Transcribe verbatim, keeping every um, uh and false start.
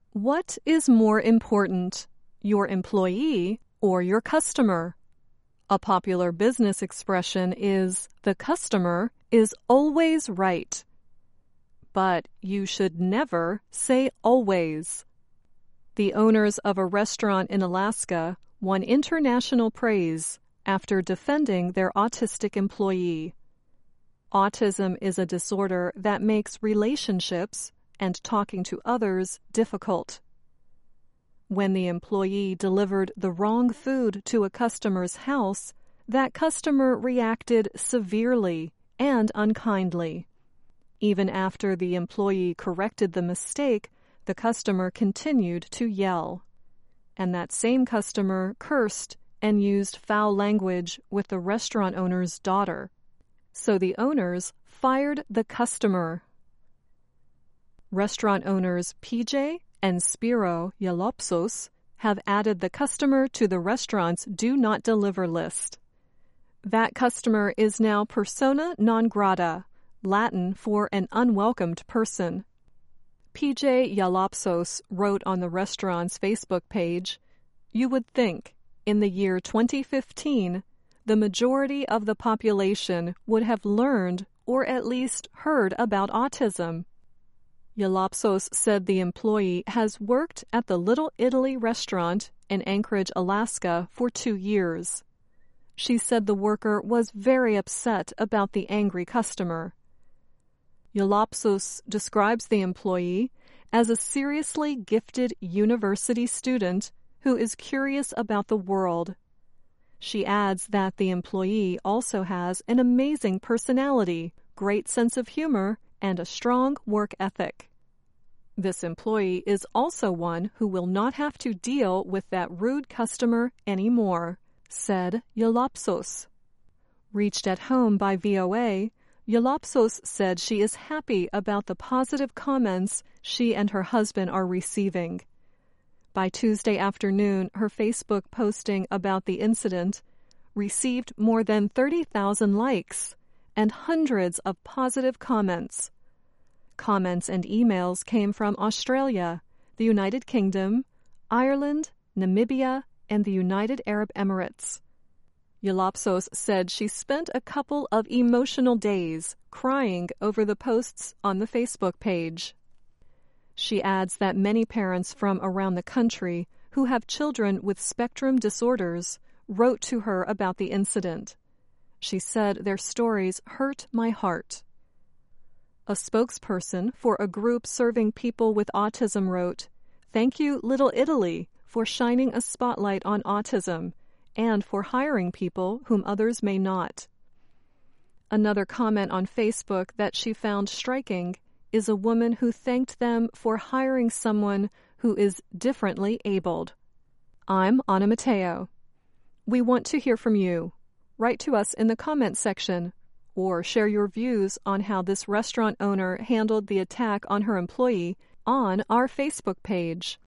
What is more important, your employee or your customer? A popular business expression is, the customer is always right. But you should never say always. The owners of a restaurant in Alaska won international praise after defending their autistic employee. Autism is a disorder that makes relationships and talking to others difficult. When the employee delivered the wrong food to a customer's house, that customer reacted severely and unkindly. Even after the employee corrected the mistake, the customer continued to yell. And that same customer cursed and used foul language with the restaurant owner's daughter. So the owners fired the customer. Restaurant owners P J and Spiro Yalopoulos have added the customer to the restaurant's Do Not Deliver list. That customer is now persona non grata, Latin for an unwelcomed person. P J Yalopoulos wrote on the restaurant's Facebook page, "You would think, in the year twenty fifteen, the majority of the population would have learned or at least heard about autism." Yalopoulos said the employee has worked at the Little Italy restaurant in Anchorage, Alaska for two years. She said the worker was very upset about the angry customer. Yalopoulos describes the employee as a seriously gifted university student who is curious about the world. She adds that the employee also has an amazing personality, great sense of humor, and a strong work ethic. This employee is also one who will not have to deal with that rude customer anymore, said Yalopoulos. Reached at home by V O A, Yalopoulos said she is happy about the positive comments she and her husband are receiving. By Tuesday afternoon, her Facebook posting about the incident received more than thirty thousand likes and hundreds of positive comments. Comments and emails came from Australia, the United Kingdom, Ireland, Namibia, and the United Arab Emirates. Yalopoulos said she spent a couple of emotional days crying over the posts on the Facebook page. She adds that many parents from around the country who have children with spectrum disorders wrote to her about the incident. She said their stories hurt my heart. A spokesperson for a group serving people with autism wrote, "Thank you, Little Italy, for shining a spotlight on autism and for hiring people whom others may not." Another comment on Facebook that she found striking is a woman who thanked them for hiring someone who is differently abled. I'm Anna Mateo. We want to hear from you. Write to us in the comments section or share your views on how this restaurant owner handled the attack on her employee on our Facebook page.